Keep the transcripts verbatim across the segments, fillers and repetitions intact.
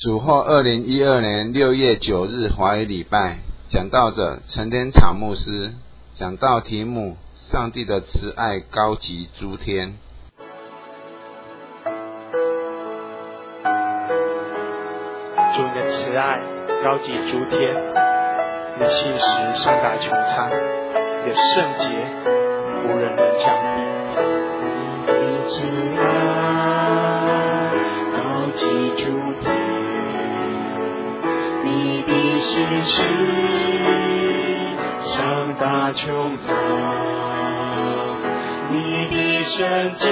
主后二零一二年六月九日华语礼拜，讲道者陈天草牧师，讲道题目：上帝的慈爱高及诸天。 主你的慈爱高及诸天，你的信实上达穹苍，你的圣洁无人能相比。 你的慈爱高及诸天，你的信实上达穹苍，你的圣洁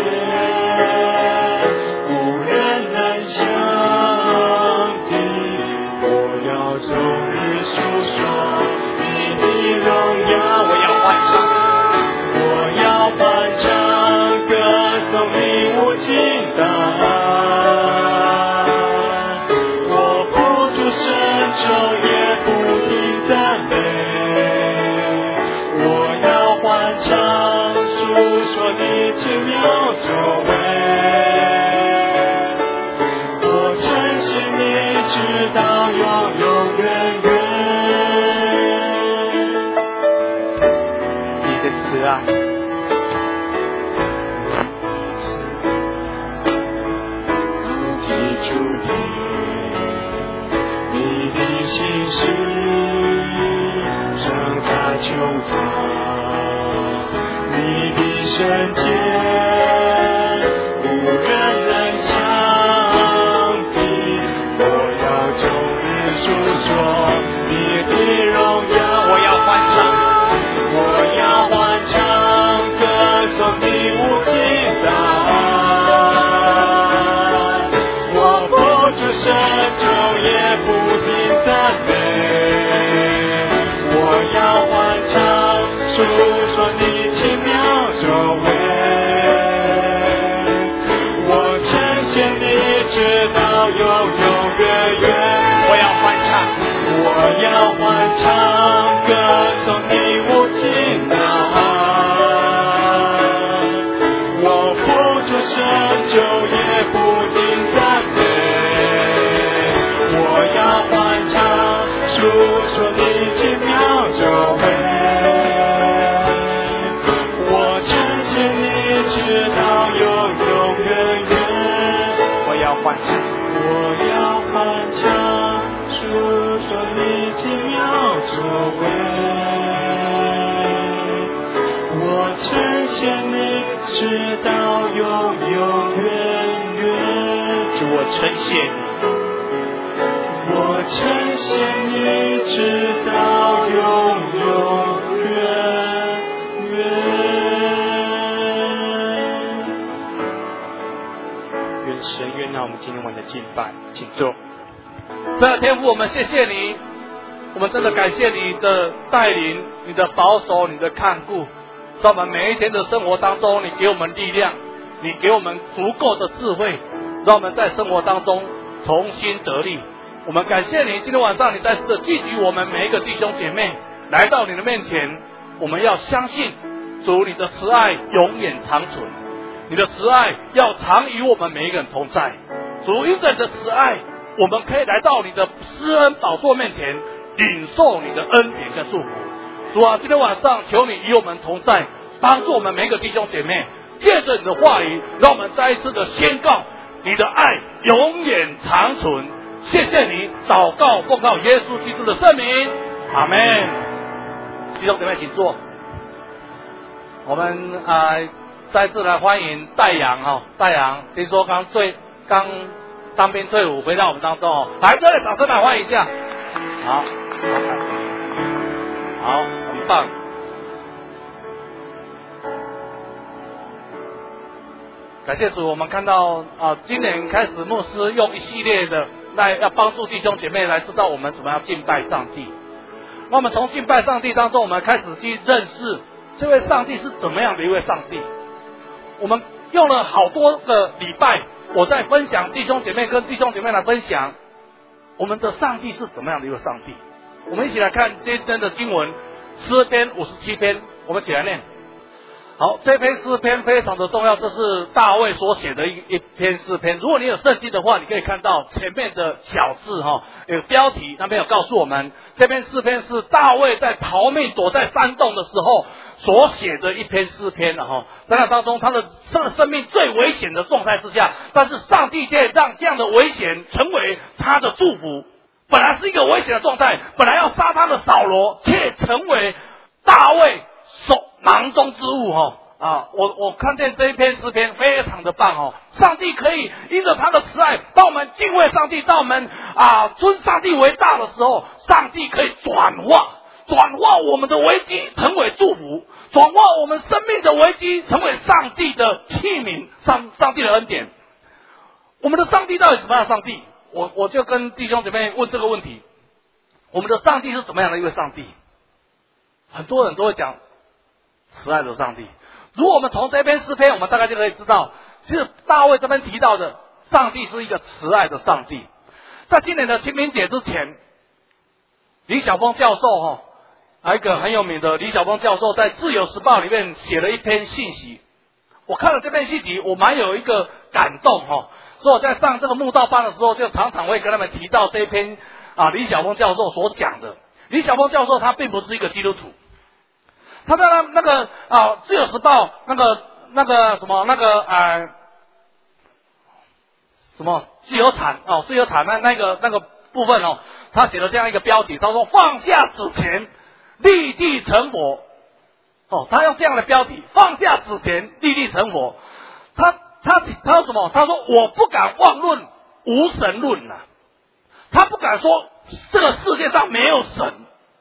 无人能相比。我要终日述说你的荣耀， 我要欢唱， 我要欢唱，歌颂你无尽大爱。我不住深咒，也不停赞美。我要欢唱，述说你奇妙作为。我称谢你，直到永永远远。 你的慈爱高及诸天，你的信实上达穹苍，你的圣洁无人能相比。我要终日述说你的荣耀， 我要欢唱， 我要欢唱，歌颂你无尽大爱。我不住深咒，也不停赞美。我要欢唱，述说你奇妙作为。我称谢你，直到永永远远。 我要欢唱， 我要欢唱，歌颂你无尽大爱。我不住深咒，也不停赞美。我要欢唱，述说你奇妙作为。我称谢你，直到永永远远。 我要欢唱， 我要欢唱，述说你奇妙作为。我称谢你，直到永永远远。 主我称谢你， 我称谢你，直到永永远远。 愿神悦纳我们今天晚的敬拜，请坐。神的天父，我们谢谢你，我们真的感谢你的带领，你的保守，你的看顾，在我们每一天的生活当中，你给我们力量，你给我们足够的智慧，让我们在生活当中重新得力。我们感谢你，今天晚上你再次的聚集我们每一个弟兄姐妹来到你的面前，我们要相信主你的慈爱永远长存，你的慈爱要常与我们每一个人同在。主因着你的慈爱，我们可以来到你的施恩宝座面前，领受你的恩典跟祝福。主啊，今天晚上求你与我们同在，帮助我们每一个弟兄姐妹，借着你的话语，让我们再一次的宣告你的爱永远长存。谢谢你，祷告奉靠耶稣基督的圣名，阿们。弟兄姐妹请坐。我们啊、呃、再次来欢迎戴阳哈，戴阳听说刚退刚当兵退伍回到我们当中哦，来这里掌声来欢迎一下。好，好，很棒。感谢主，我们看到啊、呃，今年开始牧师用一系列的来要帮助弟兄姐妹来知道我们怎么样敬拜上帝。那我们从敬拜上帝当中，我们开始去认识这位上帝是怎么样的一位上帝。我们用了好多个礼拜，我在分享弟兄姐妹跟弟兄姐妹来分享我们的上帝是怎么样的一位上帝。我们一起来看今天的经文，诗篇五十七篇，我们一起来念。 好，这篇诗篇非常的重要，这是大卫所写的一一篇诗篇。如果你有圣经的话，你可以看到前面的小字哈，有标题，那边有告诉我们，这篇诗篇是大卫在逃命躲在山洞的时候所写的一篇诗篇了哈。在那当中，他的生生命最危险的状态之下，但是上帝却让这样的危险成为他的祝福。本来是一个危险的状态，本来要杀他的扫罗，却成为大卫手囊中之物哈。啊，我我看见这一篇诗篇非常的棒哦！上帝可以因着他的慈爱，当我们敬畏上帝，当我们啊尊上帝为大的时候，上帝可以转化转化我们的危机成为祝福，转化我们生命的危机成为上帝的器皿，上上帝的恩典。我们的上帝到底什么样的上帝？我我就跟弟兄姐妹问这个问题：我们的上帝是怎么样的一位上帝？很多人都会讲慈爱的上帝。如果我们从这篇诗篇，我们大概就可以知道，其实大卫这边提到的上帝是一个慈爱的上帝。在今年的清明节之前，李晓峰教授哈，还有一个很有名的李晓峰教授，在《自由时报》里面写了一篇信息。我看了这篇信息，我蛮有一个感动哈。所以我在上这个慕道班的时候，就常常会跟他们提到这一篇啊李晓峰教授所讲的。李晓峰教授他并不是一个基督徒。他在那那个啊，《自由时报》那个那个什么那个呃什么自由产哦，自由产那那个那个部分哦，他写了这样一个标题，他说放下纸钱，立地成佛。哦，他用这样的标题，放下纸钱，立地成佛。他他他说什么？他说我不敢妄论无神论呐、啊，他不敢说这个世界上没有神。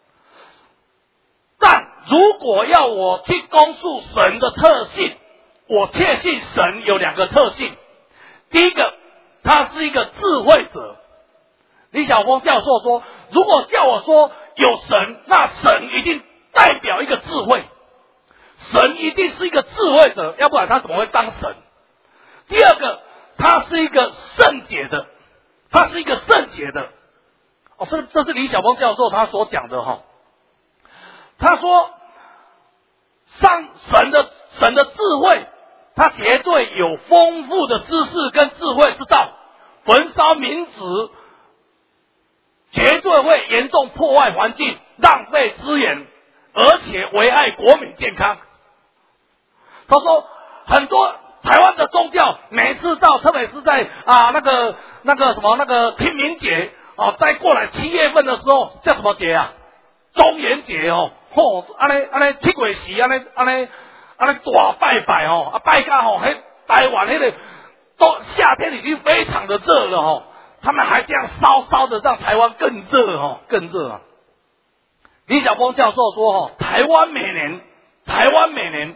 但如果要我去公述神的特性，我确信神有两个特性。第一个，他是一个智慧者。李晓峰教授说，如果叫我说有神，那神一定代表一个智慧，神一定是一个智慧者，要不然他怎么会当神？第二个，他是一个圣洁的，他是一个圣洁的。哦，这这是李晓峰教授他所讲的哈。他说，上神的神的智慧，他绝对有丰富的知识跟智慧之道，焚烧民脂，绝对会严重破坏环境，浪费资源，而且危害国民健康。他说，很多台湾的宗教，每次到，特别是在啊那个那个什么那个清明节哦，再过来七月份的时候，叫什么节啊？中元节哦。吼，安尼安尼七月时，安尼安尼安尼大拜拜哦，啊拜到吼，迄台湾迄个都夏天已经非常的热了吼，他们还这样烧烧的，让台湾更热哦，更热啊。李晓峰教授说吼，台湾每年台湾每年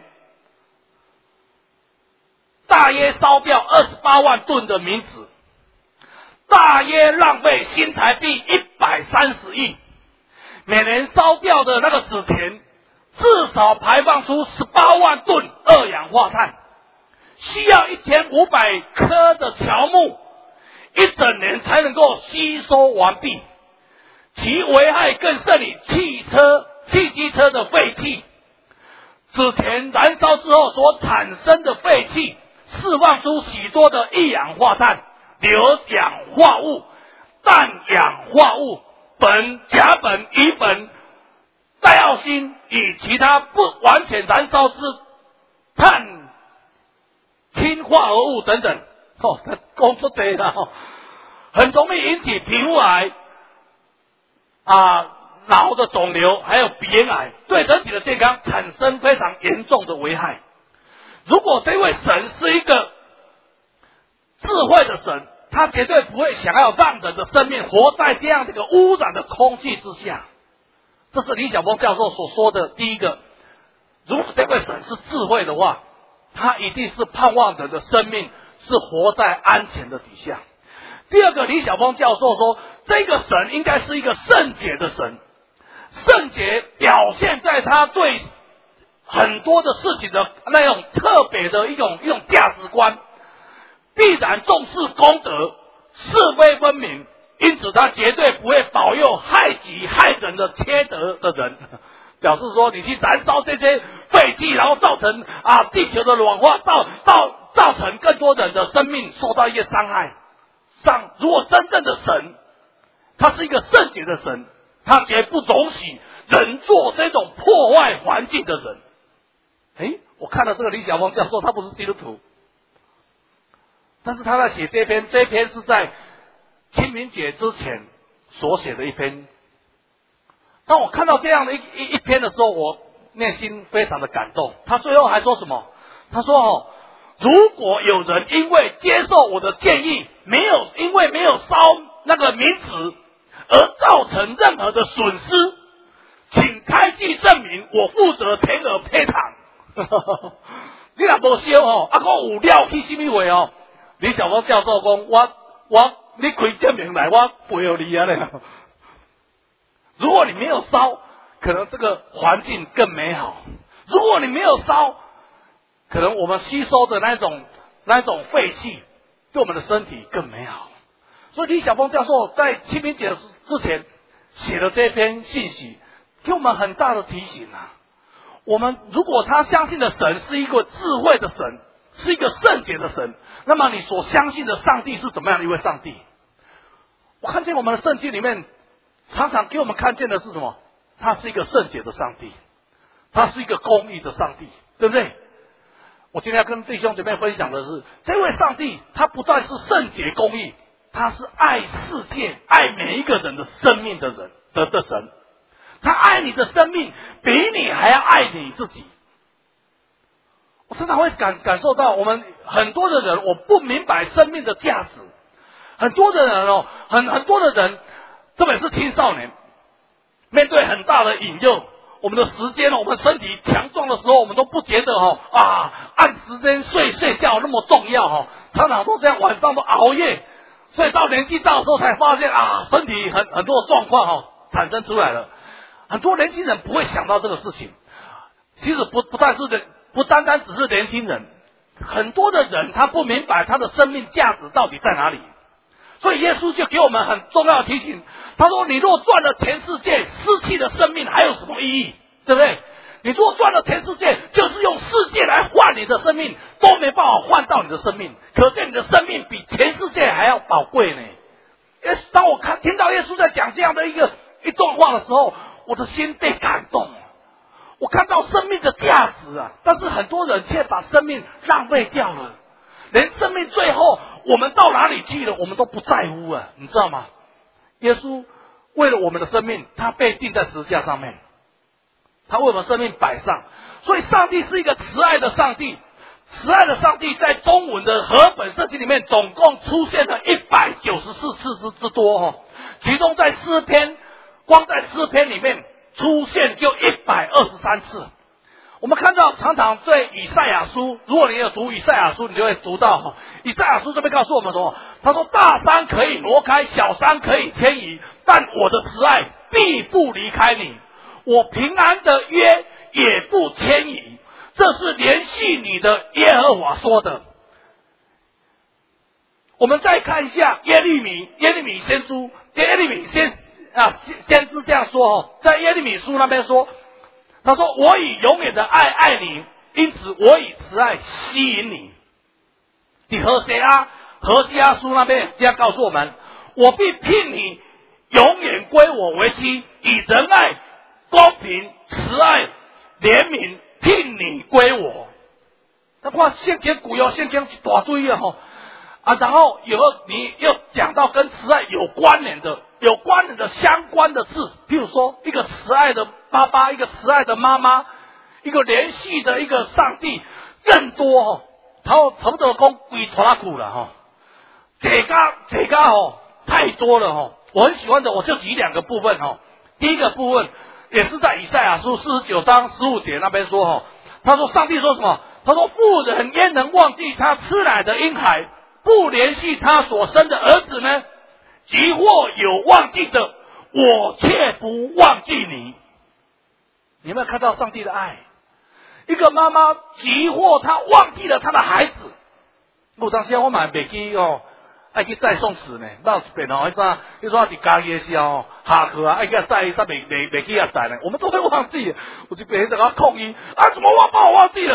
大约烧掉二十八万吨的民脂，大约浪费新台币一百三十亿。每年烧掉的那个纸钱，至少排放出十八万吨二氧化碳，需要一千五百棵的乔木，一整年才能够吸收完毕。其危害更胜于汽车、汽机车的废气。纸钱燃烧之后所产生的废气，释放出许多的一氧化碳、硫氧化物、氮氧化物、苯、甲苯、乙苯、戴奥辛与其他不完全燃烧之碳氢化合物等等。哦，他讲出这了哦，很容易引起皮肤癌、啊脑的肿瘤，还有鼻咽癌，对人体的健康产生非常严重的危害。如果这位神是一个智慧的神，他绝对不会想要让人的生命活在这样的一个污染的空气之下。这是李晓峰教授所说的第一个。如果这位神是智慧的话，他一定是盼望人的生命是活在安全的底下。第二个，李晓峰教授说，这个神应该是一个圣洁的神。圣洁表现在他对很多的事情的那种特别的一种一种价值观，必然重视公德，是非分明，因此他绝对不会保佑害己害人的缺德的人。表示说，你去燃烧这些废气，然后造成成啊地球的暖化，到到造成更多人的生命受到一些伤害。上，如果真正的神，他是一个圣洁的神，他绝不容许人做这种破坏环境的人。诶，我看到这个李晓峰教授，他不是基督徒，但是他在写这篇，这篇是在清明节之前所写的一篇。当我看到这样的一一一篇的时候，我内心非常的感动。他最后还说什么？他说哦，如果有人因为接受我的建议，没有因为没有烧那个名词而造成任何的损失，请开具证明，我负责全额赔偿。你若无烧哦，啊，我有了去什么话哦？李晓峰教授讲，我我你开证明来，我赔予你啊咧。如果你没有烧，可能这个环境更美好；如果你没有烧，可能我们吸收的那种那种废气，对我们的身体更美好。所以李晓峰教授在清明节之前写的这篇信息，给我们很大的提醒啊。我们如果他相信的神是一个智慧的神，是一个圣洁的神，那么你所相信的上帝是怎么样的一位上帝？我看见我们的圣经里面常常给我们看见的是什么？他是一个圣洁的上帝，他是一个公义的上帝，对不对？我今天要跟弟兄姐妹分享的是，这位上帝他不但是圣洁公义，他是爱世界、爱每一个人的生命的人的的神。他爱你的生命，比你还要爱你自己。我常常会感感受到，我们很多的人，我不明白生命的价值。很多的人哦，很很多的人，特别是青少年，面对很大的引诱，我们的时间，我们身体强壮的时候，我们都不觉得哦啊，按时间睡睡觉那么重要哦，常常都这样，晚上都熬夜，所以到年纪大的时候才发现啊，身体很很多的状况哦产生出来了。很多年轻人不会想到这个事情，其实不不但是人，不单单只是年轻人，很多的人他不明白他的生命价值到底在哪里。所以耶稣就给我们很重要的提醒，他说：“你若赚了全世界，失去了生命，还有什么意义？对不对？你若赚了全世界，就是用世界来换你的生命，都没办法换到你的生命。可见你的生命比全世界还要宝贵呢。”当我看听到耶稣在讲这样的一个一段话的时候，我的心被感动，我看到生命的价值啊！但是很多人却把生命浪费掉了，连生命最后我们到哪里去了，我们都不在乎啊！你知道吗？耶稣为了我们的生命，他被钉在十字架上面，他为我们生命摆上。所以上帝是一个慈爱的上帝，慈爱的上帝在中文的和本圣经里面总共出现了一百九十四次之之多哦，其中在诗篇。光在诗篇里面出现就一百二十三次。我们看到常常对以赛亚书，如果你有读以赛亚书，你就会读到以赛亚书这边告诉我们说，他说大山可以挪开，小山可以迁移，但我的慈爱必不离开你，我平安的约也不迁移，这是连续你的耶和华说的。我们再看一下耶利米，耶利米先知，耶利米先啊，先先知这样说哦，在耶利米书那边说，他说：“我以永远的爱爱你，因此我以慈爱吸引你。”你何西阿何西阿书那边这样告诉我们：“我必聘你永远归我为妻，以仁爱、公平、慈爱、怜悯聘你归我。”那话现前古有现前一大堆啊吼啊，然后有你又讲到跟慈爱有关联的。有关联的相关的字，譬如说一个慈爱的爸爸，一个慈爱的妈妈，一个连续的一个上帝，更多哦，然后差不多讲鬼抓苦了哈，这个这个哦太多了哈，我很喜欢的，我就举两个部分哈。第一个部分也是在以赛亚书四十九章十五节那边说哈，他说上帝说什么？他说妇人焉能忘记他吃奶的婴孩，不连续他所生的儿子呢？即或有忘记的，我却不忘记你。你有没有看到上帝的爱？一个妈妈即或她忘记了她的孩子，有当时我嘛袂记哦，爱去再送词呢，闹一遍哦，迄阵迄阵伫家己的时候下课啊，爱去载，煞袂袂袂记啊载呢，我们都会忘记。有一遍在甲抗议啊，怎么我把我忘记了？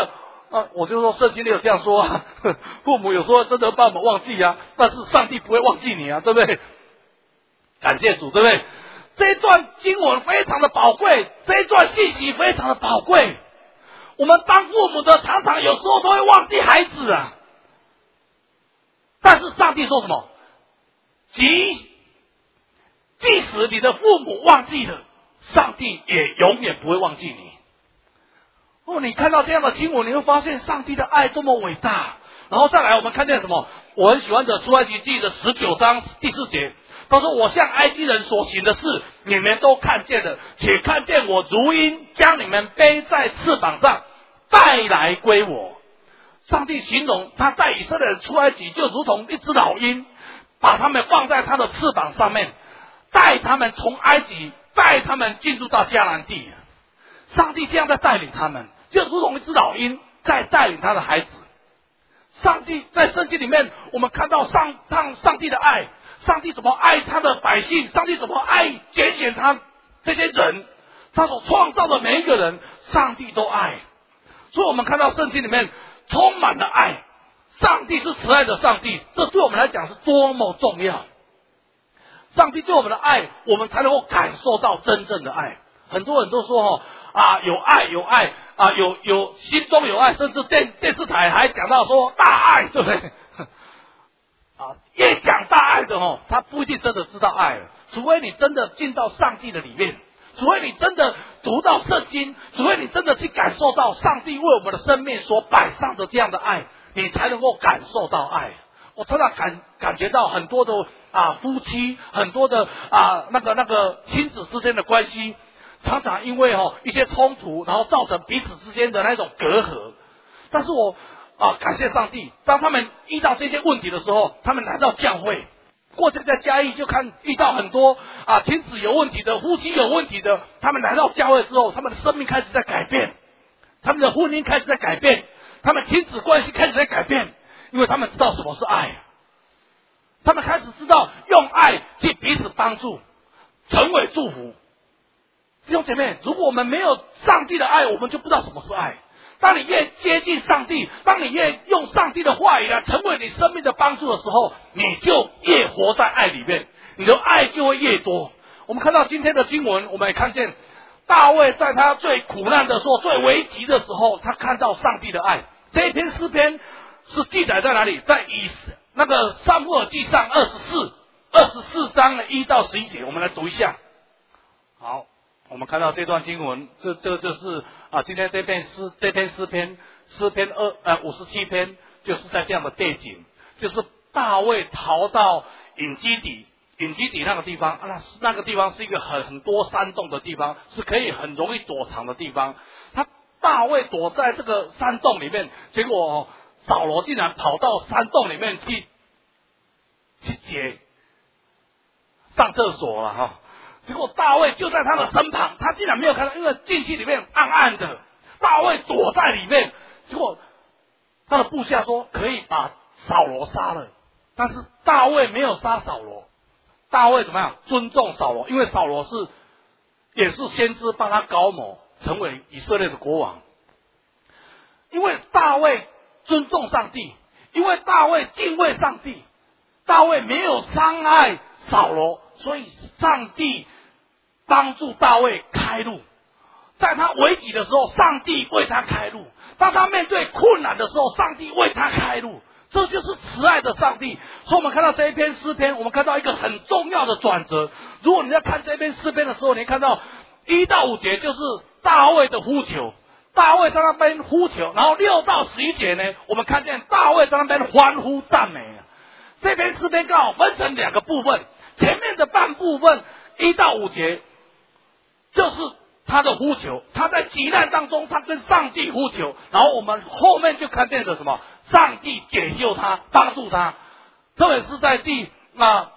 啊，我就说圣经里有这样说啊，父母有时候真的把我们忘记啊，但是上帝不会忘记你啊，对不对？感谢主，对不对？这一段经文非常的宝贵，这一段信息非常的宝贵。我们当父母的常常有时候都会忘记孩子啊，但是上帝说什么？即即使你的父母忘记了，上帝也永远不会忘记你。哦，你看到这样的经文，你会发现上帝的爱多么伟大。然后再来，我们看见什么？我很喜欢的出埃及记的十九章第四节，他说：“我向埃及人所行的事，你们都看见了，且看见我如鹰将你们背在翅膀上，带来归我。”上帝形容他带以色列人出埃及，就如同一只老鹰，把他们放在他的翅膀上面，带他们从埃及，带他们进入到迦南地。上帝这样在带领他们，就如同一只老鹰在带领他的孩子。上帝在圣经里面，我们看到上上上帝的爱，上帝怎么爱他的百姓，上帝怎么爱拣选他这些人，他所创造的每一个人，上帝都爱。所以我们看到圣经里面充满了爱，上帝是慈爱的上帝，这对我们来讲是多么重要。上帝对我们的爱，我们才能够感受到真正的爱。很多人都说哦啊，有爱有爱啊，有有心中有爱，甚至电电视台还讲到说大爱，对不对？啊，越讲大爱的哦，他不一定真的知道爱，除非你真的进到上帝的里面，除非你真的读到圣经，除非你真的去感受到上帝为我们的生命所摆上的这样的爱，你才能够感受到爱。我常常感感觉到很多的啊夫妻，很多的啊那个那个亲子之间的关系，常常因为哦一些冲突，然后造成彼此之间的那种隔阂。但是我啊感谢上帝，当他们遇到这些问题的时候，他们来到教会。过去在嘉义就看遇到很多啊亲子有问题的，夫妻有问题的，他们来到教会之后，他们的生命开始在改变，他们的婚姻开始在改变，他们亲子关系开始在改变，因为他们知道什么是爱，他们开始知道用爱去彼此帮助，成为祝福。弟兄姐妹，如果我们没有上帝的爱，我们就不知道什么是爱。当你越接近上帝，当你越用上帝的话语来成为你生命的帮助的时候，你就越活在爱里面，你的爱就会越多。我们看到今天的经文，我们也看见大卫在他最苦难的时候，最危急的时候，他看到上帝的爱。这一篇诗篇是记载在哪里？在以那个撒母耳记上二十四二十四章的一到十一节，我们来读一下。好，我们看到这段经文，这这就是啊，今天这篇诗这篇诗篇诗篇二呃五十七篇，就是在这样的背景，就是大卫逃到隐基底，隐基底那个地方，啊、那那个地方是一个很很多山洞的地方，是可以很容易躲藏的地方。他大卫躲在这个山洞里面，结果、哦、扫罗竟然跑到山洞里面去去解上厕所了哈、哦。结果大卫就在他的身旁，他竟然没有看到，因为进去里面暗暗的，大卫躲在里面。结果他的部下说可以把扫罗杀了，但是大卫没有杀扫罗。大卫怎么样？尊重扫罗，因为扫罗是也是先知帮他高谋成为以色列的国王。因为大卫尊重上帝，因为大卫敬畏上帝，大卫没有伤害扫罗，所以上帝帮助大卫开路。在他危急的时候，上帝为他开路；当他面对困难的时候，上帝为他开路。这就是慈爱的上帝。所以我们看到这一篇诗篇，我们看到一个很重要的转折。如果你在看这篇诗篇的时候，你看到一到五节就是大卫的呼求，大卫在那边呼求，然后六到十一节呢，我们看见大卫在那边欢呼赞美。这篇诗篇刚好分成两个部分，前面的半部分一到五节就是他的呼求，他在急难当中他跟上帝呼求，然后我们后面就看见了什么？上帝解救他，帮助他。特别是在第啊，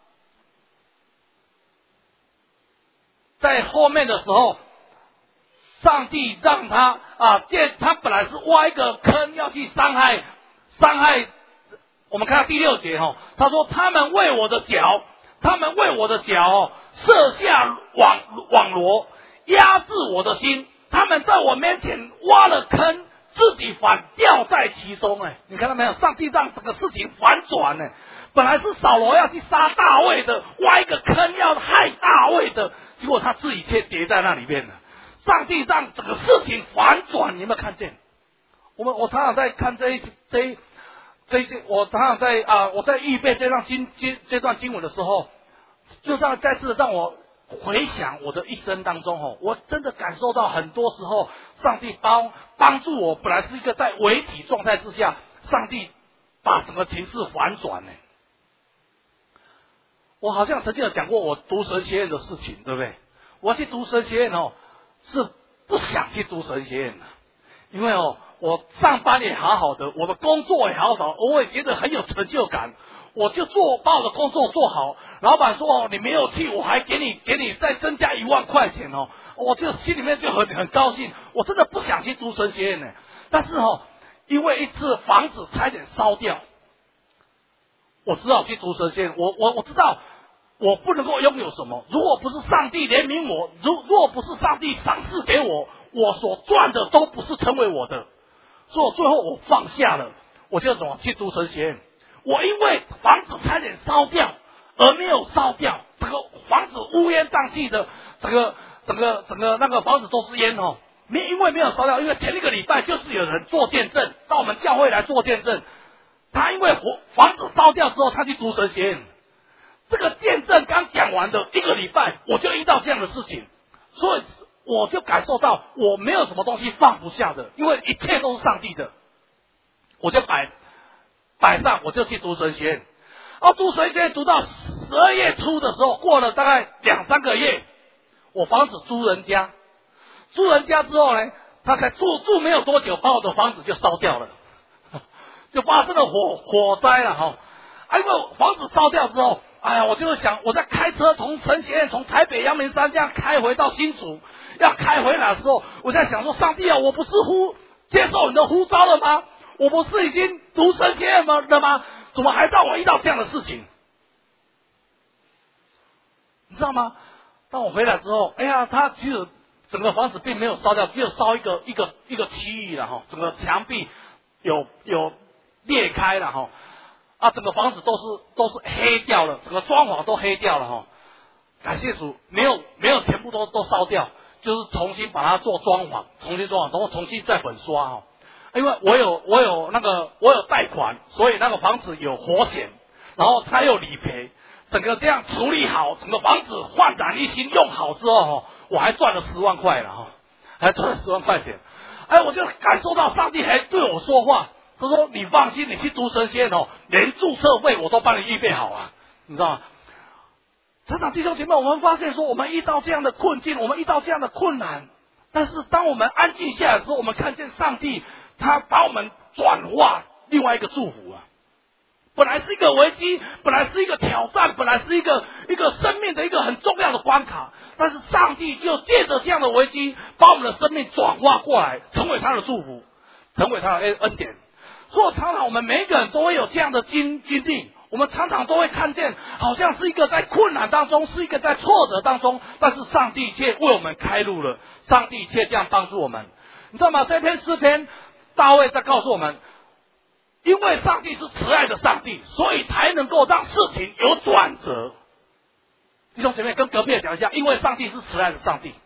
在后面的时候，上帝让他啊，借他本来是挖一个坑要去伤害伤害。我们看到第六节哈、哦，他说他们为我的脚，他们为我的脚、哦、设下网网罗，压制我的心。他们在我面前挖了坑， 自己反掉在其中哎，你看到没有？上帝让整个事情反转呢。本来是扫罗要去杀大卫的，挖一个坑要害大卫的，结果他自己却跌在那里面了。上帝让整个事情反转，你有没有看见？我们我常常在看这一这一这一我常常在啊，我在预备这段经经这段经文的时候，就让再次让我回想我的一生当中哦，我真的感受到很多时候，上帝帮帮助我，本来是一个在危急状态之下，上帝把整个情势反转呢。我好像曾经有讲过我读神学院的事情，对不对？我去读神学院哦，是不想去读神学院的，因为哦，我上班也好好的，我的工作也好好，我也觉得很有成就感，我就做把我的工作做好。老板说哦，你没有去，我还给你给你再增加一万块钱哦，我就心里面就很很高兴。我真的不想去读神学院呢，但是哦，因为一次房子差点烧掉，我只好去读神学院。我我我知道我不能够拥有什么，如果不是上帝怜悯我，如若不是上帝赏赐给我，我所赚的都不是成为我的。所以最后我放下了，我就怎么去读神学院。我因为房子差点烧掉而没有烧掉，这个房子乌烟瘴气的，整个整个整个那个房子都是烟哦。没因为没有烧掉，因为前一个礼拜就是有人做见证，到我们教会来做见证，他因为房子烧掉之后，他去读神学院。这个见证刚讲完的一个礼拜，我就遇到这样的事情，所以我就感受到我没有什么东西放不下的，因为一切都是上帝的。我就摆摆上，我就去读神学院。哦，读神学院读到十二月初的时候，过了大概两三个月，我房子租人家，租人家之后呢，他才住住没有多久，把我的房子就烧掉了，就发生了火火灾了哈。啊，因为房子烧掉之后，哎呀，我就是想，我在开车从神学院从台北阳明山这样开回到新竹，要开回来的时候，我在想说，上帝啊，我不是呼接受你的呼召了吗？我不是已经读神学院了吗？怎么还让我遇到这样的事情？你知道吗？当我回来之后，哎呀，他其实整个房子并没有烧掉，只有烧一个一个一个区域了哈，整个墙壁有有裂开了哈。啊，整个房子都是都是黑掉了，整个装潢都黑掉了哈。感谢主，没有没有全部都都烧掉，就是重新把它做装潢，重新装潢，然后重新再粉刷哈。因为我有我有那个我有贷款，所以那个房子有火险，然后它有理赔，整个这样处理好，整个房子焕然一新，用好之后，我还赚了十万块了哈，还赚了十万块钱。哎，我就感受到上帝还对我说话。他说：“你放心，你去读神学院哦，连注册费我都帮你预备好啊，你知道吗？”成长弟兄姐妹，我们发现说，我们遇到这样的困境，我们遇到这样的困难，但是当我们安静下来的时候，我们看见上帝他把我们转化另外一个祝福啊。本来是一个危机，本来是一个挑战，本来是一个一个生命的一个很重要的关卡，但是上帝就借着这样的危机，把我们的生命转化过来，成为他的祝福，成为他的恩典。所以常常我们每一个人都会有这样的经经历，我们常常都会看见，好像是一个在困难当中，是一个在挫折当中，但是上帝却为我们开路了，上帝却这样帮助我们。你知道吗？这篇诗篇，大卫在告诉我们，因为上帝是慈爱的上帝，所以才能够让事情有转折。弟兄姐妹，跟隔壁讲一下，因为上帝是慈爱的上帝，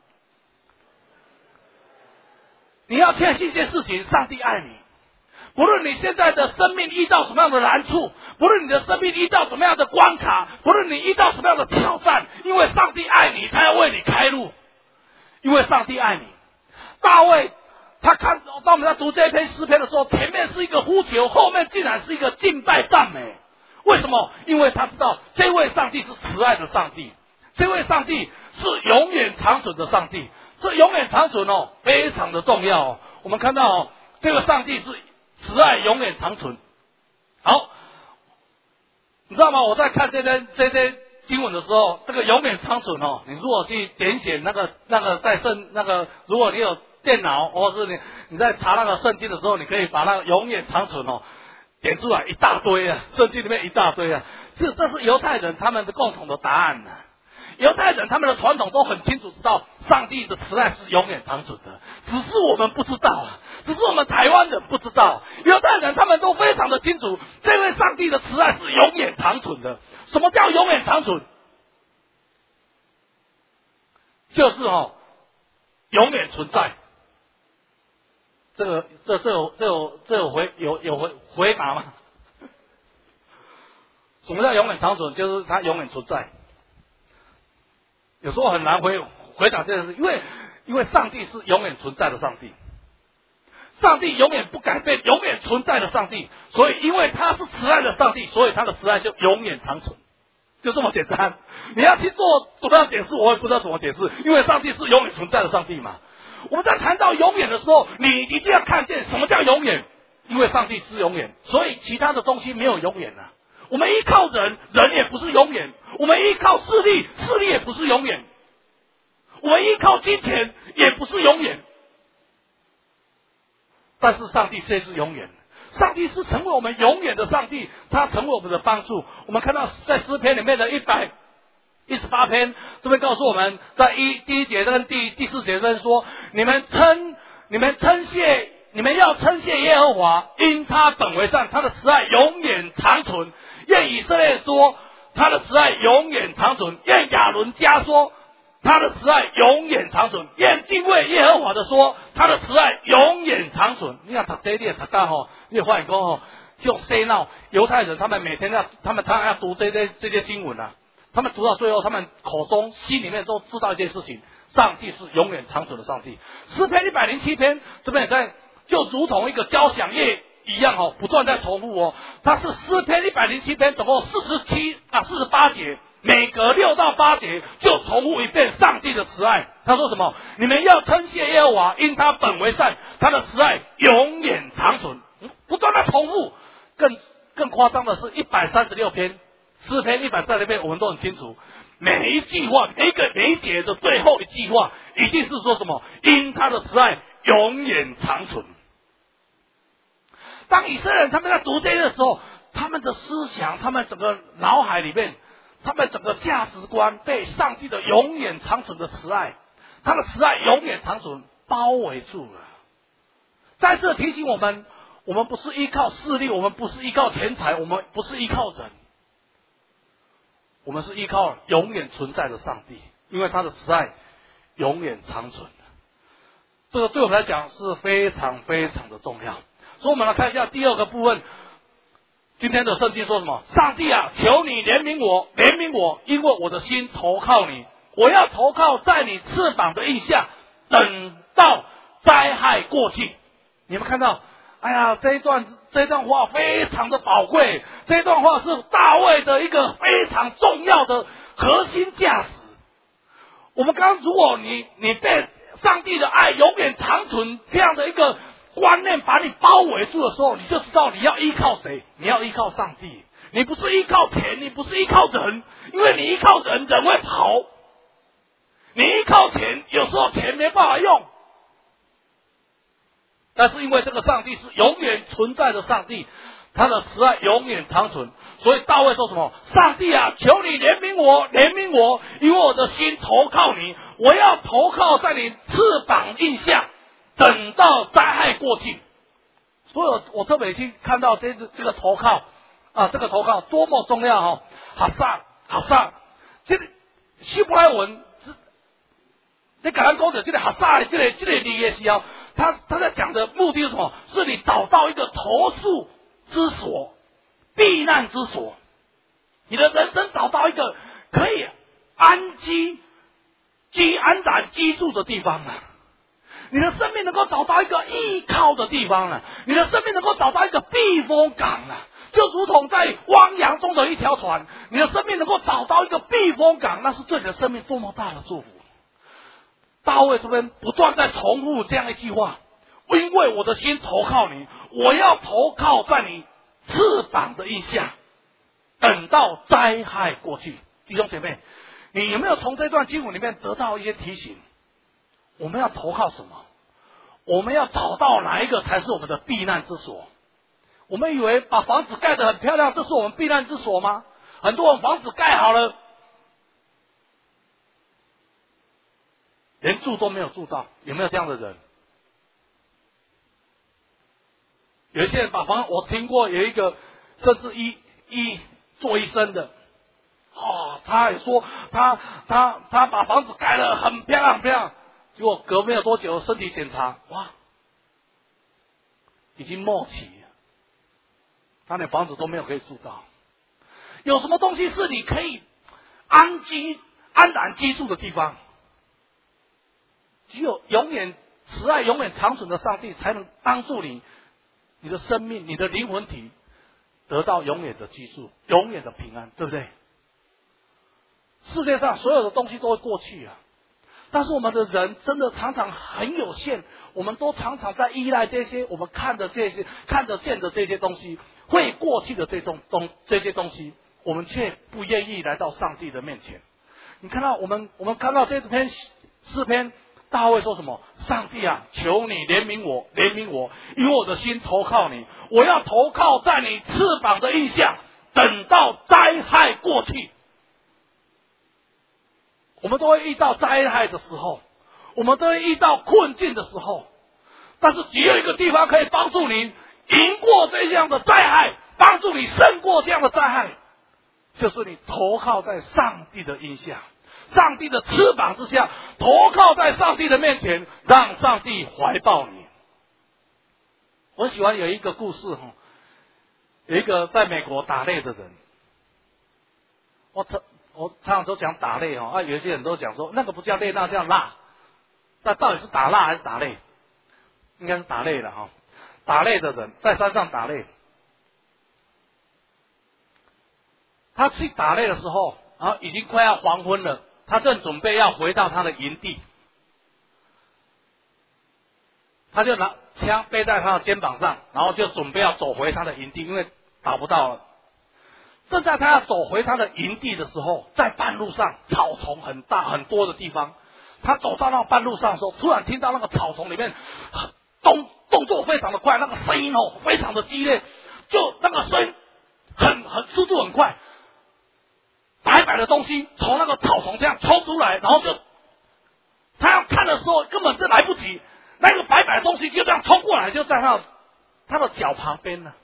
你要确信一件事情，上帝爱你。不论你现在的生命遇到什么样的难处，不论你的生命遇到什么样的关卡，不论你遇到什么样的挑战，因为上帝爱你，他要为你开路。因为上帝爱你，大卫他看当我们在读这篇诗篇的时候，前面是一个呼求，后面竟然是一个敬拜赞美。为什么？因为他知道这位上帝是慈爱的上帝，这位上帝是永远长存的上帝。这永远长存哦，非常的重要哦。我们看到哦，这个上帝是慈爱永远长存。好，你知道吗？我在看这些这些经文的时候，这个永远长存哦，你如果去点选那个那个在圣那个，如果你有电脑或是你你在查那个圣经的时候，你可以把那个永远长存哦点出来一大堆啊，圣经里面一大堆啊，是这是犹太人他们的共同的答案啊。 犹太人他们的传统都很清楚知道上帝的慈爱是永远长存的，只是我们不知道啊，只是我们台湾人不知道。犹太人他们都非常的清楚，这位上帝的慈爱是永远长存的。什么叫永远长存？就是哦，永远存在。这个这这有这有这有回有有回回答吗？什么叫永远长存？就是它永远存在。有时候很难回回答这件事，因为因为上帝是永远存在的上帝，上帝永远不改变，永远存在的上帝，所以因为他是慈爱的上帝，所以他的慈爱就永远长存，就这么简单。你要去做怎么样解释，我也不知道怎么解释，因为上帝是永远存在的上帝嘛。我们在谈到永远的时候，你一定要看见什么叫永远，因为上帝是永远，所以其他的东西没有永远啊。我们依靠人，人也不是永远；我们依靠势力，势力也不是永远；我们依靠金钱，也不是永远。但是上帝却是永远，上帝是成为我们永远的上帝，他成为我们的帮助。我们看到在诗篇里面的一百一十八篇，这边告诉我们，在一第一节跟第第四节这边说，你们称你们称谢，你们要称谢耶和华，因他本为善，他的慈爱永远长存。愿以色列说，他的慈爱永远长存；愿亚伦家说，他的慈爱永远长存；愿敬畏耶和华的说，他的慈爱永远长存。你看读这些读到吼，你发现讲吼，就洗脑犹太人，他们每天要，他们常常要读这些这些经文啊，他们读到最后，他们口中心里面都知道一件事情：上帝是永远长存的上帝。诗篇一百零七篇这边也在，就如同一个交响乐一样哦，不断在重复哦。它是诗篇一百零七篇，总共四十七啊四十八节，每隔六到八节就重复一遍上帝的慈爱。他说什么？你们要称谢耶和华，因他本为善，他的慈爱永远长存，不断的重复。更更夸张的是一百三十六篇，诗篇一百三十六篇，我们都很清楚，每一句话，每一个每一节的最后一句话，一定是说什么？因他的慈爱永远长存。当以色列人他们在读这些的时候，他们的思想，他们整个脑海里面，他们整个价值观被上帝的永远长存的慈爱，他的慈爱永远长存包围住了。再次提醒我们，我们不是依靠势力，我们不是依靠钱财，我们不是依靠人，我们是依靠永远存在的上帝，因为他的慈爱永远长存。这个对我们来讲是非常非常的重要。所以我们来看一下第二个部分，今天的圣经说什么？上帝啊，求你怜悯我，怜悯我，因为我的心投靠你，我要投靠在你翅膀的印下，等到灾害过去。你们看到，哎呀，这一段这一段话非常的宝贵，这一段话是大卫的一个非常重要的核心价值。我们刚刚，如果你你被上帝的爱永远长存这样的一个观念把你包围住的时候，你就知道你要依靠谁？你要依靠上帝。你不是依靠钱，你不是依靠人，因为你依靠人，人会跑；你依靠钱，有时候钱没办法用。但是因为这个上帝是永远存在的上帝，他的慈爱永远长存，所以大卫说什么？上帝啊，求你怜悯我，怜悯我，因为我的心投靠你，我要投靠在你翅膀印下，等到灾害过去。所以我特别去看到这这个投靠啊，这个投靠多么重要哦！哈萨哈萨，这个希伯来文，你刚刚讲的这个哈萨的这个这个理的时候，他他在讲的目的是什么？是你找到一个投宿之所，避难之所，你的人生找到一个可以安居、居安然居住的地方啊。你的生命能够找到一个依靠的地方了，你的生命能够找到一个避风港了，就如同在汪洋中的一条船，你的生命能够找到一个避风港，那是对你的生命多么大的祝福。大卫这边不断在重复这样一句话：因为我的心投靠你，我要投靠在你翅膀的印下，等到灾害过去。弟兄姐妹，你有没有从这段经文里面得到一些提醒？我们要投靠什么？我们要找到哪一个才是我们的避难之所？我们以为把房子盖得很漂亮，这是我们避难之所吗？很多人房子盖好了， 连住都没有住到，有没有这样的人？有一些人把房，我听过有一个甚至医医做医生的，哦，他也说他他他把房子盖得很漂亮很漂亮，结果隔没有多久身体检查，哇，已经末期了，他连房子都没有可以住到。有什么东西是你可以安居安然居住的地方？只有永远慈爱、永远长存的上帝，才能帮助你。你的生命，你的灵魂体得到永远的居住，永远的平安，对不对？世界上所有的东西都会过去啊，但是我们的人真的常常很有限，我们都常常在依赖这些我们看的这些看得见的这些东西，会过去的这种东这些东西，我们却不愿意来到上帝的面前。你看到我们我们看到这篇诗篇。大卫说什么？上帝啊，求你怜悯我，怜悯我，因为我的心投靠你，我要投靠在你翅膀的荫下，等到灾害过去。我们都会遇到灾害的时候，我们都会遇到困境的时候，但是只有一个地方可以帮助你赢过这样的灾害，帮助你胜过这样的灾害，就是你投靠在上帝的荫下，上帝的翅膀之下，投靠在上帝的面前，让上帝怀抱你。我喜欢有一个故事，有一个在美国打猎的人，我常我常常都讲打猎啊，有一些人都讲说那个不叫猎，那叫蜡。那到底是打蜡还是打猎？应该是打猎的哈。打猎的人在山上打猎，他去打猎的时候，啊，已经快要黄昏了。他正准备要回到他的营地，他就拿枪背在他的肩膀上，然后就准备要走回他的营地，因为打不到了。正在他要走回他的营地的时候，在半路上草丛很大很多的地方，他走到那半路上的时候，突然听到那个草丛里面动动作非常的快，那个声音哦非常的激烈，就那个声音很很速度很快。白白的东西从那个草丛这样冲出来，然后就他要看的时候根本就来不及，那个白白的东西就这样冲过来，就在他的他的脚旁边呢。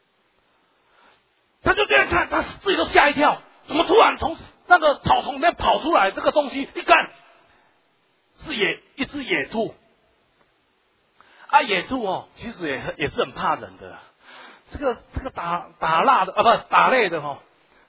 他就这样看，他自己都吓一跳，怎么突然从那个草丛里面跑出来这个东西？一看是野一只野兔啊，野兔哦，其实也也是很怕人的。这个这个打打蜡的啊，不打猎的哦。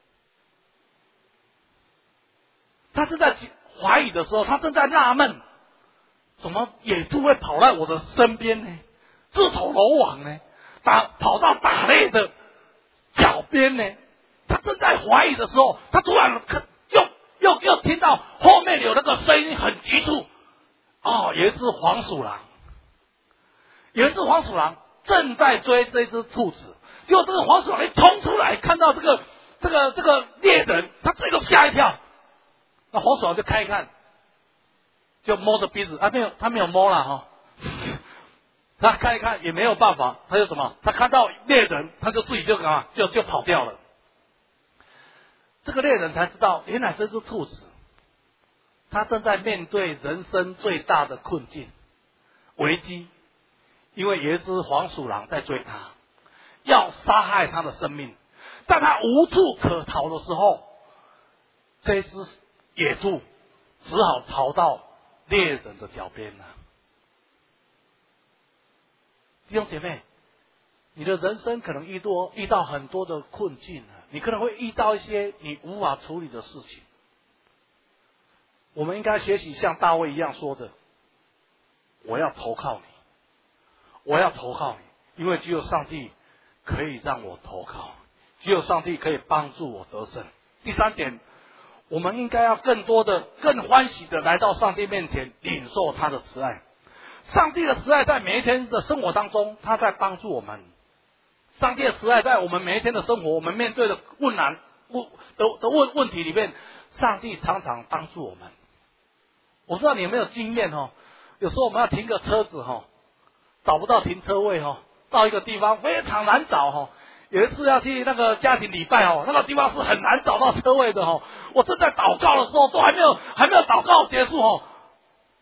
他正在怀疑的时候，他正在纳闷，怎么野兔会跑在我的身边呢？自投罗网呢？打跑到打猎的脚边呢？他正在怀疑的时候，他突然又又又听到后面有那个声音很急促，哦，有一只黄鼠狼，有一只黄鼠狼正在追这只兔子，结果这个黄鼠狼一冲出来，看到这个这个这个猎人，他自己都吓一跳。那黄鼠狼就看一看，就摸着鼻子，啊，没有，他没有摸了哈、哦。他看一看也没有办法，他就什么？他看到猎人，他就自己就干嘛？就就跑掉了。这个猎人才知道，原来这只兔子，他正在面对人生最大的困境、危机，因为有一只黄鼠狼在追他，要杀害他的生命。在他无处可逃的时候，这只野兔只好逃到猎人的脚边了。弟兄姐妹，你的人生可能遇到遇到很多的困境啊，你可能会遇到一些你无法处理的事情。我们应该学习像大卫一样说的：我要投靠你，我要投靠你，因为只有上帝可以让我投靠，只有上帝可以帮助我得胜。第三点，我们应该要更多的、更欢喜的来到上帝面前，领受他的慈爱。上帝的慈爱在每一天的生活当中，他在帮助我们。上帝的慈爱在我们每一天的生活，我们面对的困难问的的问问题里面，上帝常常帮助我们。我不知道你有没有经验哦？有时候我们要停个车子哦，找不到停车位哦，到一个地方非常难找哦。有一次要去那个家庭礼拜哦，那个地方是很难找到车位的哦。我正在祷告的时候，都还没有还没有祷告结束哦，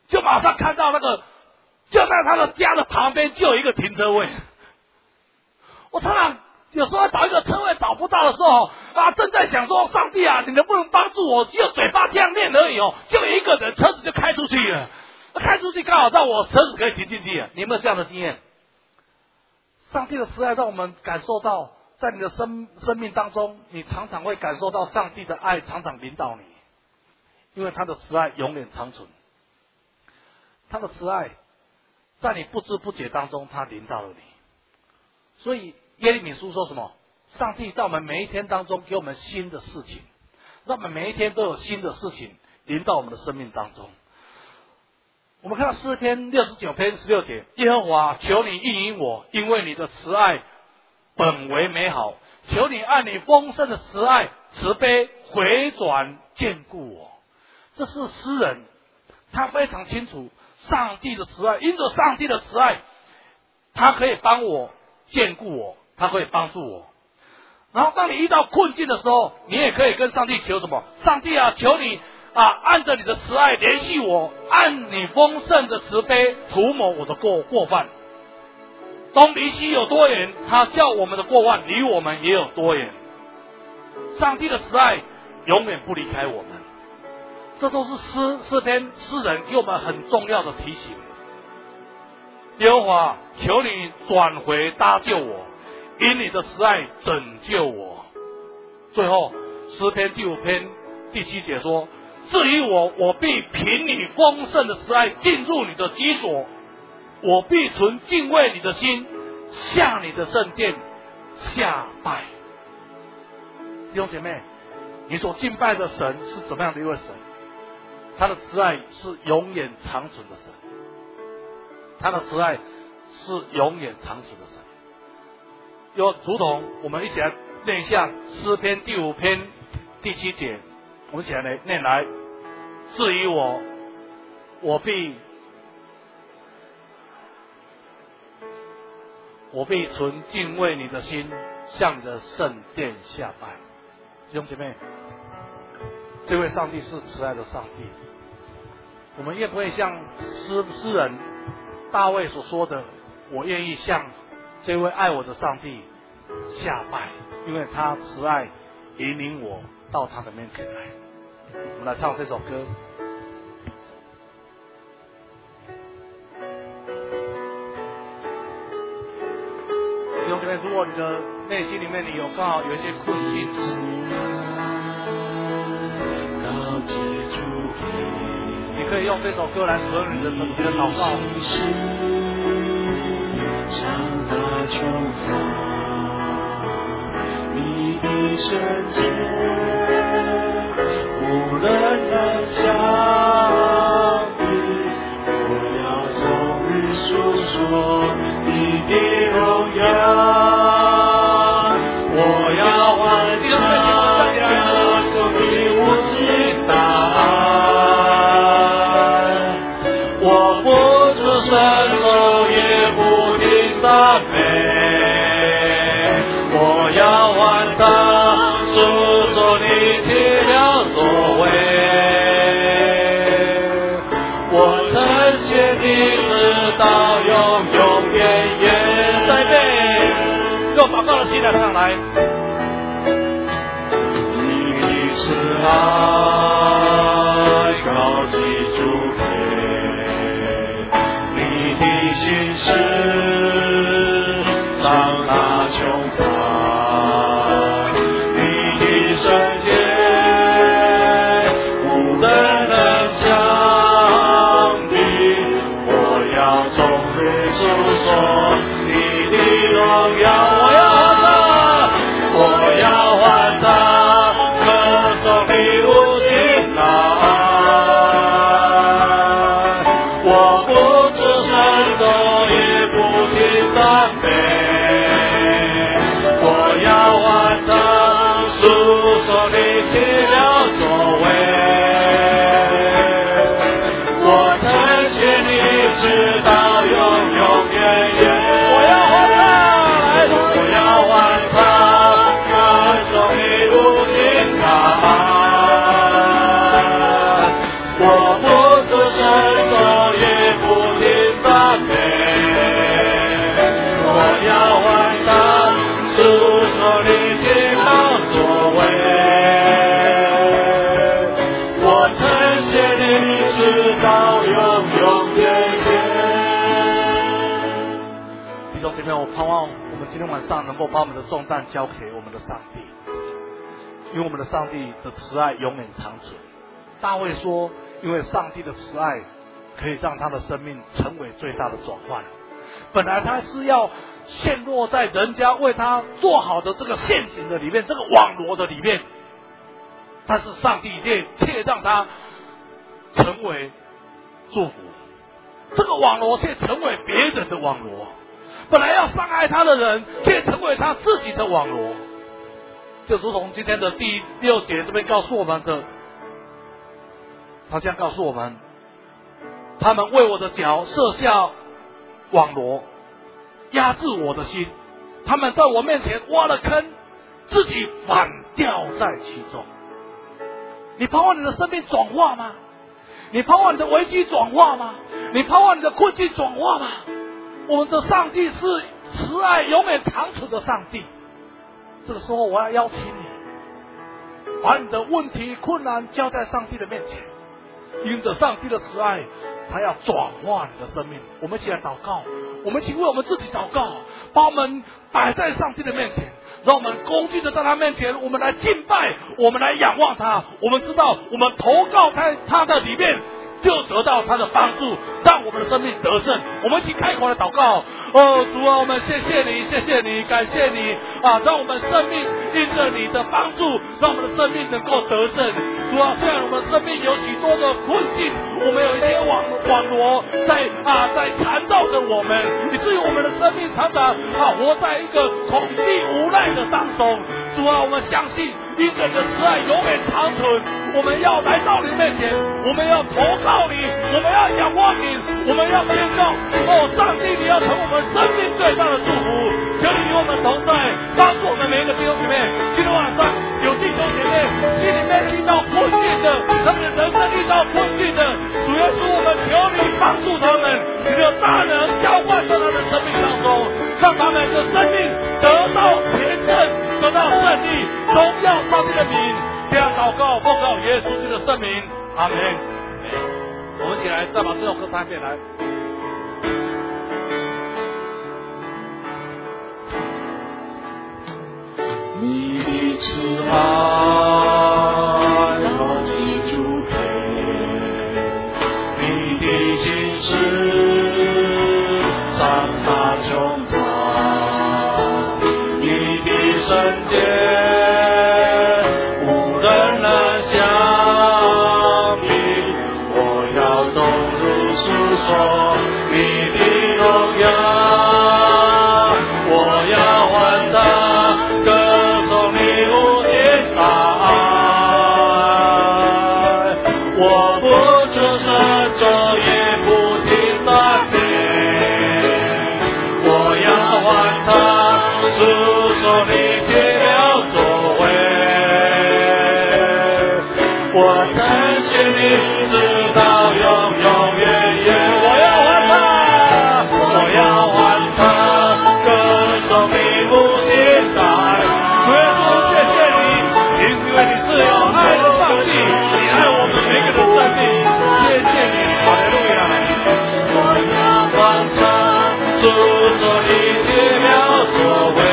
就马上看到那个，就在他的家的旁边就有一个停车位。我常常有时候找一个车位找不到的时候啊，正在想说上帝啊，你能不能帮助我？只有嘴巴这样念而已哦，就有一个人车子就开出去了，开出去刚好让我车子可以停进去了。你有没有这样的经验？上帝的慈爱让我们感受到，在你的生生命当中，你常常会感受到上帝的爱常常领导你，因为他的慈爱永远长存。他的慈爱在你不知不觉当中，他领导了你。所以耶利米书说什么？上帝在我们每一天当中给我们新的事情，让我们每一天都有新的事情临到我们的生命当中。我们看到诗篇六十九篇十六节，耶和华，求你应允我，因为你的慈爱本为美好，求你按你丰盛的慈爱慈悲回转眷顾我。这是诗人，他非常清楚上帝的慈爱，因着上帝的慈爱，他可以帮我眷顾我，他可以帮助我。然后当你遇到困境的时候，你也可以跟上帝求什么？上帝啊，求你啊，按着你的慈爱联系我，按你丰盛的慈悲涂抹我的过过犯。东离西有多远，他叫我们的过犯离我们也有多远。上帝的慈爱永远不离开我们，这都是诗诗篇诗人给我们很重要的提醒。耶和华，求你转回搭救我，因你的慈爱拯救我。最后诗篇第五篇第七节说，至于我，我必凭你丰盛的慈爱进入你的居所，我必存敬畏你的心，向你的圣殿下拜。弟兄姐妹，你所敬拜的神是怎么样的一位神？他的慈爱是永远长存的神，他的慈爱是永远长存的神。又如同我们一起来念一下诗篇第五篇第七节，我们一起来念来。至于我，我必我必存敬畏你的心，向你的圣殿下拜。弟兄姐妹，这位上帝是慈爱的上帝。我们愿不愿意像诗诗人大卫所说的，我愿意向这位爱我的上帝下拜，因为他慈爱引领我到他的面前来。我们来唱这首歌。弟兄姐妹，如果你的内心里面你有刚好有一些困境，你可以用这首歌来和你的你的祷告。 你的圣洁，无人能相比，我要终日述说你的荣耀，我要完成歌颂你无尽大爱，我不住伸手也不停赞美，我要完成诉说你奇妙作为，我称谢你直到永永远远。 再背，用祷告的心来唱来。 你的慈爱高及诸天，你的心事长大穹苍，你的圣洁无人能相比，我要终日述说你的荣耀，我要完成，我要完成歌颂你无尽大爱，我不住伸手也不停赞美，我要完成诉说你奇妙作为，我称谢你直到永永远远，我要完成，我要完成歌颂你无尽大爱，我不住伸手我盼望我们今天晚上能够把我们的重担交给我们的上帝，因为我们的上帝的慈爱永远长存。大卫说，因为上帝的慈爱可以让他的生命成为最大的转换。本来他是要陷落在人家为他做好的这个陷阱的里面，这个网罗的里面，但是上帝却却让他成为祝福，这个网罗却成为别人的网罗。本来要伤害他的人，却成为他自己的网罗。就如同今天的第六节这边告诉我们的，他这样告诉我们，他们为我的脚设下网罗，压制我的心，他们在我面前挖了坑，自己反掉在其中。你盼望你的生命转化吗？你盼望你的危机转化吗？你盼望你的困境转化吗？我们的上帝是慈爱永远长存的上帝。这个时候我要邀请你，把你的问题困难交在上帝的面前，因着上帝的慈爱，他要转化你的生命。我们一起来祷告，我们一起为我们自己祷告，把我们摆在上帝的面前，让我们恭敬的在他面前，我们来敬拜，我们来仰望他。我们知道我们投靠在他的里面，就得到他的帮助，让我们的生命得胜。我们一起开口来祷告。哦，主啊，我们谢谢你，谢谢你，感谢你啊，让我们生命因着你的帮助，让我们的生命能够得胜。主啊，虽然我们生命有许多的困境，我们有一些网网罗在啊在缠绕着我们，以至于我们的生命常常啊活在一个恐惧无奈的当中。主啊，我们相信因着你的慈爱永远长存，我们要来到你面前，我们要投靠你，我们要仰望你，我们要宣告，哦，上帝，你要成我们生命最大的祝福。求你与我们同在，帮助我们每一个弟兄姐妹。今天晚上有弟兄姐妹心里面遇到困境的，他们的人生遇到困境的，主耶稣，我们求你帮助他们，你的大能浇灌在他的生命当中，让他们的生命得到前程，得到胜利，荣耀上帝的名。这样祷告，奉告耶稣基督的圣名，阿门。我们一起来再把这首歌唱一遍来。 你的慈爱我记住天，你的心事长大穹苍，你的圣洁无人能相比，我要走入诉说你的荣耀，我要还他歌颂你无尽大爱，我不住神昼夜不停赞美，我要还他诉说你奇妙作为，我称谢你直到永永远远，我要还他，我要还他歌颂你无尽大爱。主耶稣，谢谢你，因为你是有爱的上帝，你爱我们每个人的生命，谢谢你，哈利路亚。我要还他诉说你奇妙作为，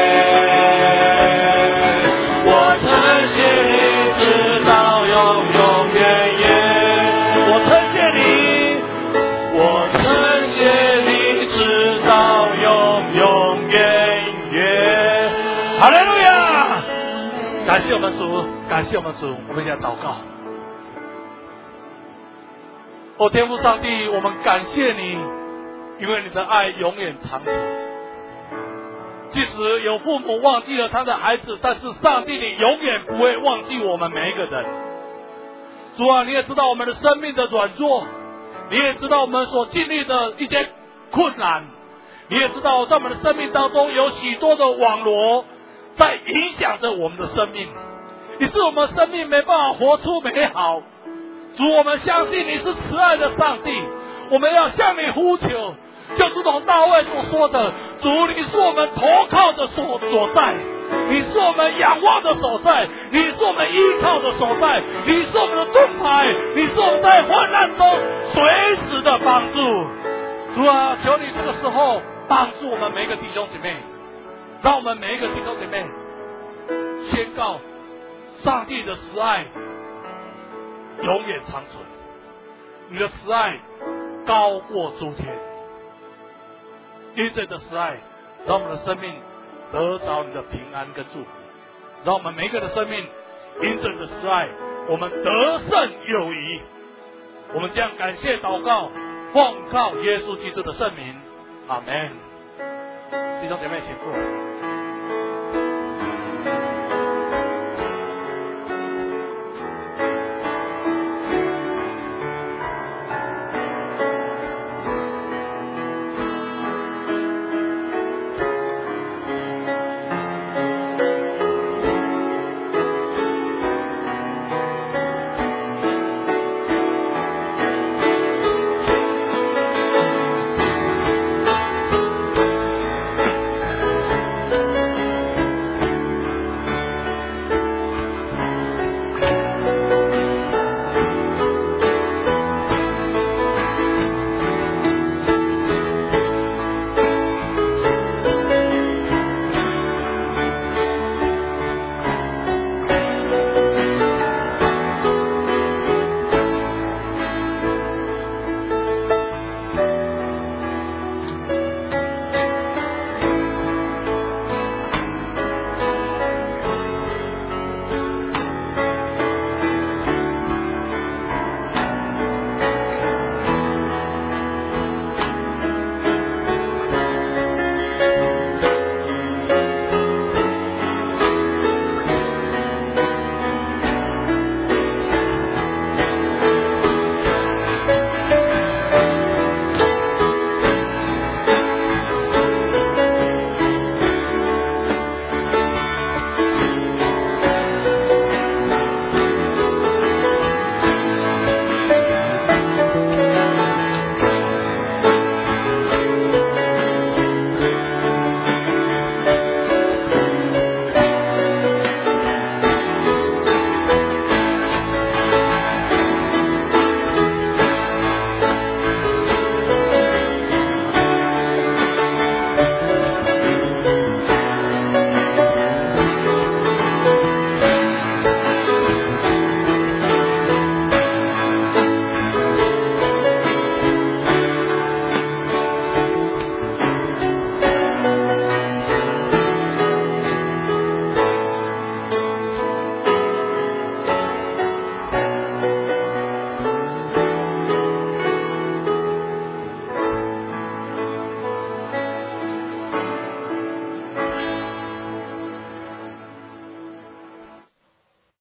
我称谢你直到永永远远，我称谢你，我称谢你直到永永远远，哈利路亚！ 感谢我们主，感谢我们主，我们一起来祷告。哦，天父上帝，我们感谢你，因为你的爱永远长存。即使有父母忘记了他的孩子，但是上帝你永远不会忘记我们每一个人。主啊，你也知道我们的生命的软弱，你也知道我们所经历的一些困难，你也知道在我们的生命当中有许多的网罗在影响着我们的生命，以致我们生命没办法活出美好。主，我们相信你是慈爱的上帝，我们要向你呼求，就如同大卫所说的，主，你是我们投靠的所所在，你是我们仰望的所在，你是我们依靠的所在，你是我们的盾牌，你是我们在患难中随时的帮助。主啊，求你这个时候帮助我们每一个弟兄姐妹，让我们每一个弟兄姐妹宣告上帝的慈爱永远长存，你的慈爱高过诸天。因着的慈爱，让我们的生命得着你的平安跟祝福，让我们每一个的生命因着你的慈爱，我们得胜有余。我们将感谢祷告，奉靠耶稣基督的圣名，阿门。弟兄姐妹，请坐。